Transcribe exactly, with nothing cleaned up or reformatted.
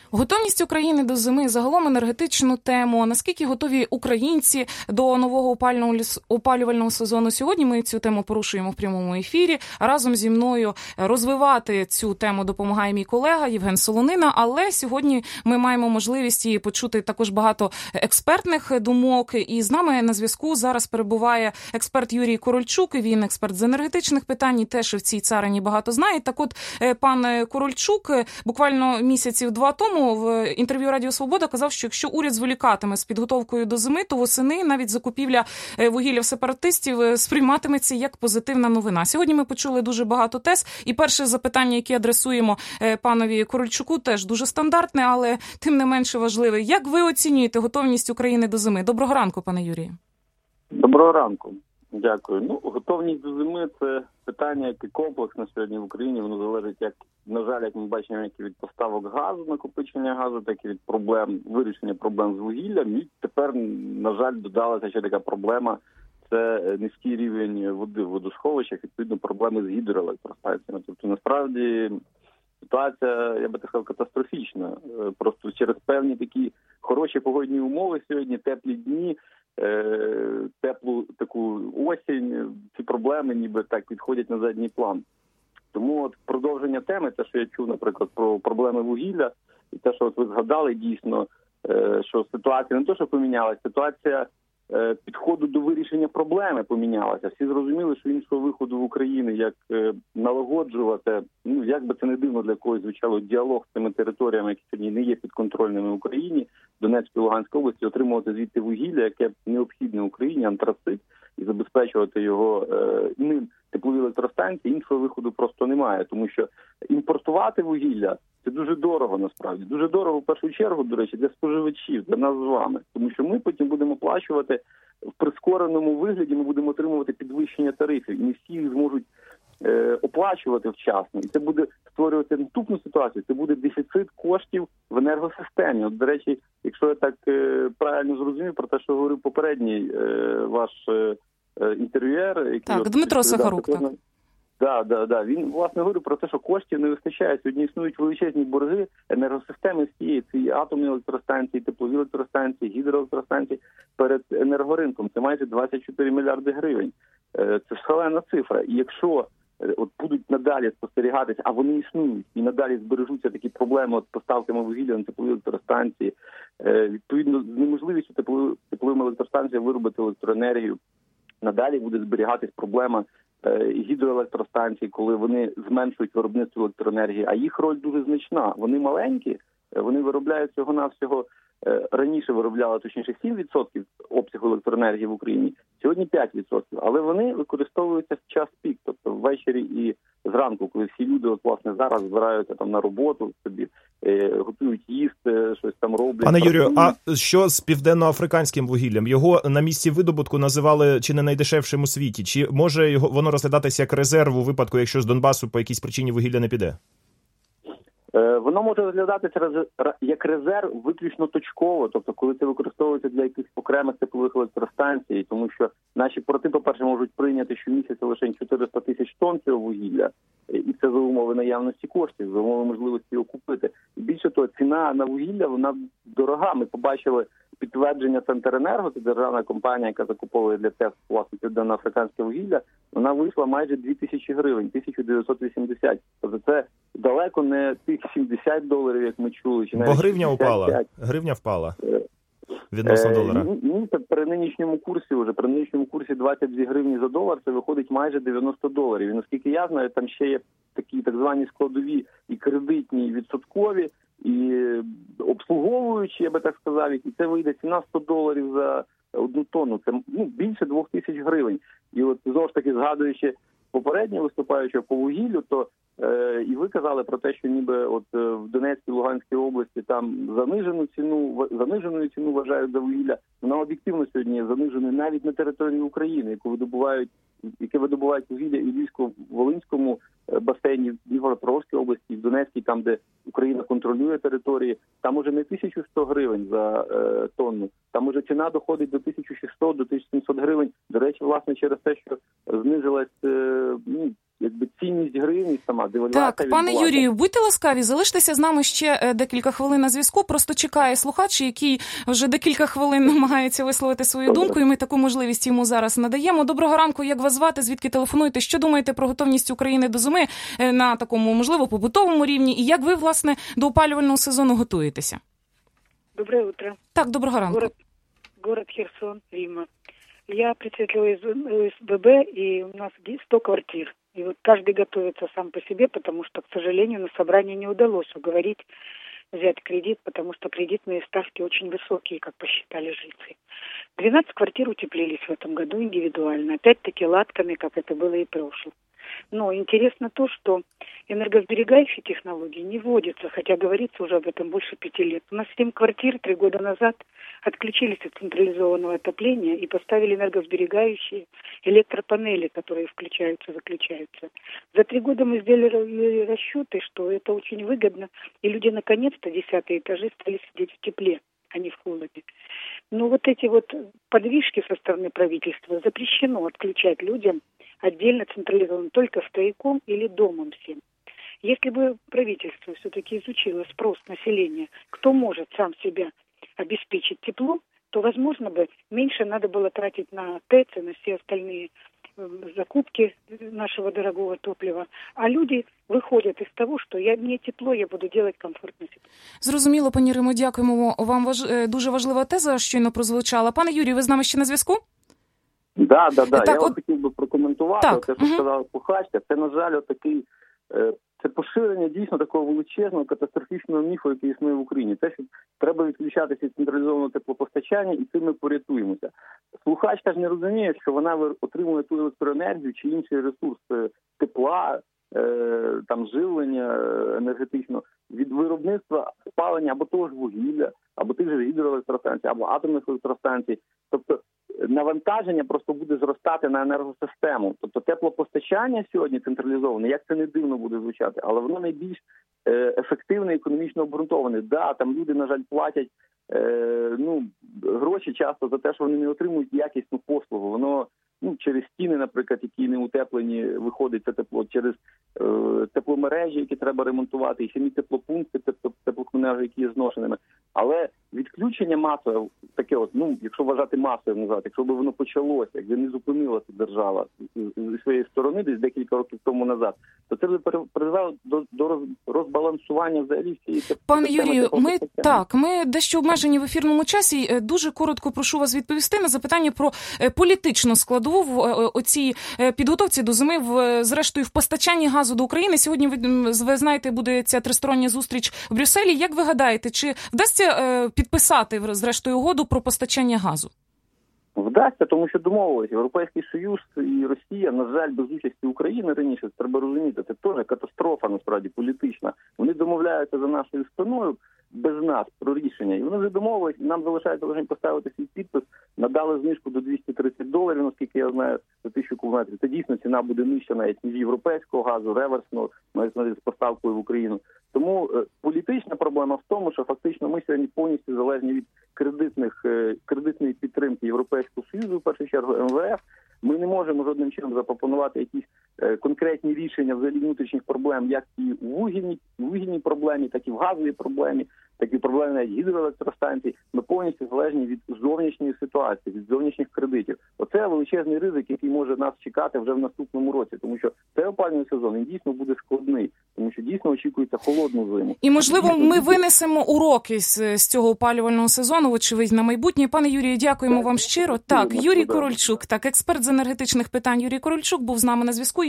Готовність України до зими, загалом енергетичну тему. Наскільки готові українці до нового опалювального сезону? Сьогодні ми цю тему порушуємо в прямому ефірі. Разом зі мною розвивати цю тему допомагає мій колега Євген Солонина. Але сьогодні ми маємо можливість і почути також багато експертних думок. І з нами на зв'язку зараз перебуває експерт Юрій Корольчук. Він експерт з енергетичних питань і теж в цій царині багато знає. Так от, пан Корольчук буквально місяців два тому в інтерв'ю Радіо Свобода казав, що якщо уряд зволікатиме з підготовкою до зими, то восени навіть закупівля вугілля в сепаратистів сприйматиметься як позитивна новина. Сьогодні ми почули дуже багато тез, і перше запитання, яке адресуємо панові Корольчуку, теж дуже стандартне, але тим не менше важливе. Як ви оцінюєте готовність України до зими? Доброго ранку, пане Юрію. Доброго ранку. Дякую. Ну, готовність до зими – це питання, яке комплексно сьогодні в Україні. Воно залежить, як, на жаль, як ми бачимо, як і від поставок газу, накопичення газу, так і від проблем, вирішення проблем з вугіллям. І тепер, на жаль, додалася ще така проблема – це низький рівень води в водосховищах, відповідно, проблеми з гідроелектростанціями. Тобто, насправді, ситуація, я би так сказав, катастрофічна. Просто через певні такі хороші погодні умови сьогодні, теплі дні, теплу таку осінь, ці проблеми ніби так відходять на задній план. Тому от продовження теми, те, що я чув, наприклад, про проблеми вугілля, і те, що от ви згадали, дійсно, що ситуація не то, що помінялася, ситуація підходу до вирішення проблеми помінялася. Всі зрозуміли, що іншого виходу в Україні, як налагоджувати, ну, як би це не дивно для когось звучало, діалог з цими територіями, які сьогодні не є підконтрольними Україні, Донецької, Луганської області, отримувати звідти вугілля, яке необхідне Україні, антрацит, і забезпечувати його е, ним теплові електростанції, іншого виходу просто немає. Тому що імпортувати вугілля – це дуже дорого насправді. Дуже дорого в першу чергу, до речі, для споживачів, для нас з вами. Тому що ми потім будемо оплачувати в прискореному вигляді, ми будемо отримувати підвищення тарифів. І не всі їх зможуть е, оплачувати вчасно. І це буде створювати наступну ситуацію. Це буде дефіцит коштів в енергосистемі. От, до речі, якщо я так е, правильно зрозумів про те, що говорив попередній е, ваш е, інтерв'юер, який так, от, Дмитро Сахарук, так. Да, да, да. Він, власне, говорив про те, що коштів не вистачає. Сьогодні існують величезні борги енергосистеми всієї, ці атомні електростанції, теплові електростанції, гідроелектростанції перед енергоринком. Це майже двадцять чотири мільярди гривень. Це шалена цифра. І якщо от будуть надалі спостерігатися, а вони існують, і надалі збережуться такі проблеми з поставками вугілля на теплові електростанції, відповідно, з неможливістю тепловим електростанціям виробити електроенергію, надалі буде зберігатись проблема гідроелектростанцій, коли вони зменшують виробництво електроенергії, а їх роль дуже значна. Вони маленькі, вони виробляють всього-навсього, раніше виробляли, точніше, сім відсотків обсягу електроенергії в Україні, сьогодні п'ять відсотків, але вони використовуються в час пік, тобто ввечері і зранку, коли всі люди, от, власне, зараз збираються там на роботу, собі е, готують їсти, щось там роблять. Пане Юрію, а що з південноафриканським вугіллям? Його на місці видобутку називали чи не найдешевшим у світі? Чи може його воно розглядатися як резерв у випадку, якщо з Донбасу по якійсь причині вугілля не піде? Воно може розглядатися як резерв виключно точково, тобто коли це використовується для якихось окремих теплових електростанцій, тому що наші порти, по-перше, можуть прийняти щомісяця лише чотириста тисяч тонн цього вугілля, і це за умови наявності коштів, за умови можливості його купити. І більше того, ціна на вугілля, вона дорога. Ми побачили підтвердження Центренерго, це державна компанія, яка закуповує для ТЕС, власне, південноафриканське вугілля, вона вийшла майже дві тисячі гривень, тисяча дев'ятсот вісімдесят. Тобто це далеко не тих сімдесят доларів, як ми чули. Чи бо гривня упала. Гривня впала відносно долара. Ні, це при нинішньому курсі вже, при нинішньому курсі двадцять дві гривні за долар, це виходить майже дев'яносто доларів. І наскільки я знаю, там ще є такі так звані складові і кредитні, і відсоткові, і обслуговуючі, я би так сказав, і це вийде ціна сто доларів за одну тонну. Це ну, більше двох тисяч гривень. І от знову ж таки, згадуючи попереднє виступаючого по вугіллю, то е, і ви казали про те, що ніби от е, в Донецькій, Луганській області там занижену ціну, заниженою ціну вважають за вугілля. Вона об'єктивно сьогодні є заниженою навіть на території України, яку видобувають, яке видобувають вугілля і в Львівсько-Волинському басейні, в Дніпропетровській області, в Донецькій, там, де Україна контролює території, там уже не тисяча сто гривень за е, тонну, там уже ціна доходить до тисяча шістсот, до тисяча сімсот гривень. До речі, власне, через те, що знизилась, е, ну, якби цінність гривні сама, девальвація. Так, пане Юрію, будьте ласкаві, залиштеся з нами ще декілька хвилин на зв'язку. Просто чекає слухач, який вже декілька хвилин намагається висловити свою Добре. думку, і ми таку можливість йому зараз надаємо. Доброго ранку, як вас звати, звідки телефонуєте? Що думаєте про готовність України до зими на такому, можливо, побутовому рівні? І як ви, власне, до опалювального сезону готуєтеся? Доброе утро. Так, доброго ранку. Город, город Херсон, Рима. Я представитель ОСББ, и у нас сто квартир. И вот каждый готовится сам по себе, потому что, к сожалению, на собрании не удалось уговорить взять кредит, потому что кредитные ставки очень высокие, как посчитали жильцы. двенадцать квартир утеплились в этом году индивидуально, опять-таки латками, как это было и в прошлом. Но интересно то, что энергосберегающие технологии не вводятся, хотя говорится уже об этом больше пяти лет. У нас семь квартир три года назад отключились от централизованного отопления и поставили энергосберегающие электропанели, которые включаются, выключаются. За три года мы сделали расчеты, что это очень выгодно, и люди наконец-то, десятые этажи, стали сидеть в тепле, а не в холоде. Но вот эти вот подвижки со стороны правительства запрещено отключать людям отдельно централизованно, только стояком или домом всем. Если бы правительство все-таки изучило спрос населения, кто может сам себя обеспечить тепло, то, возможно, бы меньше надо было тратить на ТЭЦ и на все остальные закупки нашего дорогого топлива. А люди виходять із того, що я, мені тепло, я буду робити комфортно. Зрозуміло, пані Римо, дякуємо. Вам важ... дуже важлива теза щойно прозвучала. Пане Юрію, ви з нами ще на зв'язку? Да, да, да. Так, я от... хотів би прокоментувати так. те, що угу. сказала слухачка. Це, на жаль, отакий, це поширення дійсно такого величезного катастрофічного міфу, який існує в Україні. Те, що треба відключатися від централізованого теплопостачання, і цим ми порятуємося. Слухачка ж не розуміє, що вона отримує ту електроенергію чи інший ресурс тепла, там живлення енергетично від виробництва спалення або того ж вугілля, або тих же гідроелектростанцій, або атомних електростанцій. Тобто навантаження просто буде зростати на енергосистему. Тобто теплопостачання сьогодні централізоване, як це не дивно буде звучати, але воно найбільш ефективне і економічно обґрунтоване. Да, там люди, на жаль, платять е, ну, гроші часто за те, що вони не отримують якісну послугу. Воно ну, через стіни, наприклад, які не утеплені, виходить це тепло, через е, тепломережі, які треба ремонтувати, і самі теплопункти, теплокомунережі, які є зношеними. Але відключення масове, таке от, ну, якщо вважати масовим назад, якщо б воно почалося, якби не зупинилася держава зі своєї сторони десь декілька років тому назад, то це б призвело до, до розбалансування взагалі всієї системи. Пане Юрію, ми так, ми дещо обмежені в ефірному часі. Дуже коротко прошу вас відповісти на запитання про політичну складову в оцій підготовці до зими, в, зрештою, в постачанні газу до України. Сьогодні, ви, ви знаєте, буде ця тристороння зустріч в Брюсселі. Як ви гадаєте, чи вдасться е, підписати, зрештою, угоду про постачання газу? Вдасться, тому що домовилися. Європейський Союз і Росія, на жаль, без участі України раніше, це треба розуміти, це теж катастрофа, насправді, політична. Вони домовляються за нашою спиною без нас про рішення. І вони вже домовились, нам залишається лише поставити свій підпис, надали знижку до двісті тридцять доларів, наскільки я знаю, за тисячу кубометрів. Це дійсно ціна буде нижча навіть ніж європейського газу, реверсного, навіть з поставкою в Україну. Тому е, політична проблема в тому, що фактично ми сьогодні повністю залежні від кредитних, е, кредитної підтримки Європейського Союзу, в першу чергу ем ве еф. Ми не можемо жодним чином запропонувати якісь е, конкретні рішення взагалі внутрішніх проблем, як і в вугільній, вугільній проблемі, так і в газовій проблемі, так і в проблемі навіть гідроелектростанцій. Ми повністю залежні від зовнішньої ситуації, від зовнішніх кредитів. Оце величезний ризик, який може нас чекати вже в наступному році, тому що цей опалювальний сезон він дійсно буде складний, тому що дійсно очікується холодну зиму. І, можливо, ми винесемо уроки з, з цього опалювального сезону, вочевидь, на майбутнє. Пане Юрію, дякуємо так, вам щиро. Так, Юрій Корольчук, так, експерт з енергетичних питань Юрій Корольчук був з нами на зв'язку.